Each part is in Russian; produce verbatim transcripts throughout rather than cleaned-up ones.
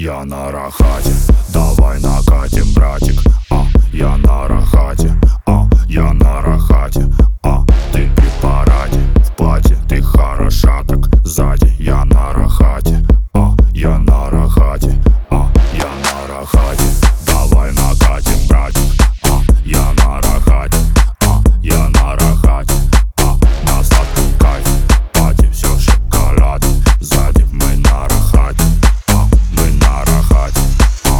Я на рахате, давай накатим, братик. А, я на рахате, а, я на рахате. А, ты при параде, в платье, ты хороша так сзади. Я на рахате, а, я на рахате. А, я на рахате, давай накатим, братик. А, я на рахате, а, я на рахате. А, на сладком кайфе, пати, все шоколад. Сзади мы на рахате, а, мы на рахате. А.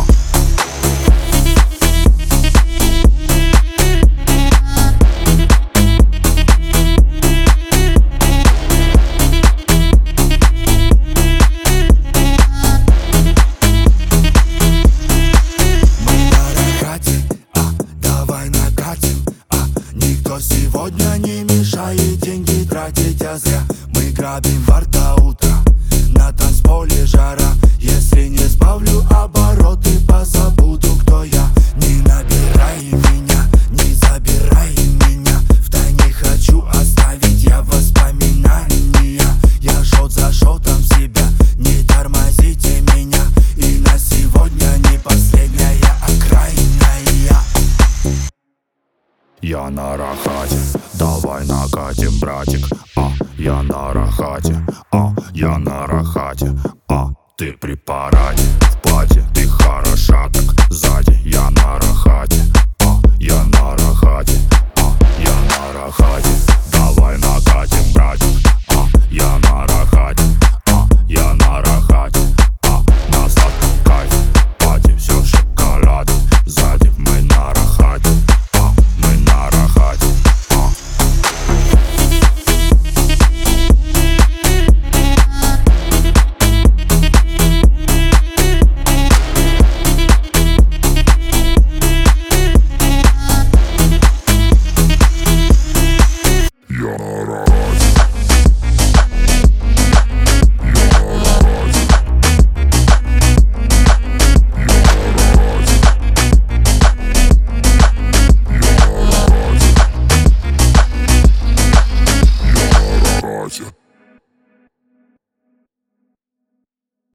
Никто сегодня не мешает деньги тратить, а зря мы грабим варта утра. На танцполе жара. Если не сбавлю обороты, позабуду, кто я. Не набирай меня, не забирай меня. Втайне хочу оставить я воспоминания. Я шот за шотом себя, не тормозите меня. И на сегодня не последняя окраинная. Я на рахате, давай накатим, братик. А, я на рахате, а, я на рахате. А, ты при параде.